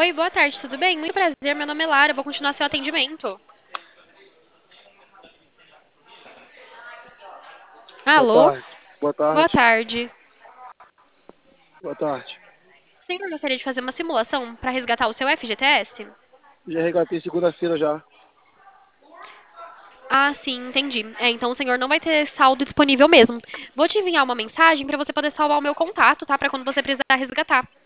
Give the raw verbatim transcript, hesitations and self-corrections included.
Oi, boa tarde, tudo bem? Muito prazer, meu nome é Lara, eu vou continuar seu atendimento. Boa Alô? tarde. Boa Boa tarde. tarde. Boa tarde. O senhor gostaria de fazer uma simulação para resgatar o seu F G T S? Já regatei segunda-feira já. Ah, sim, entendi. É, então o senhor não vai ter saldo disponível mesmo. Vou te enviar uma mensagem para você poder salvar o meu contato, tá? Para quando você precisar resgatar.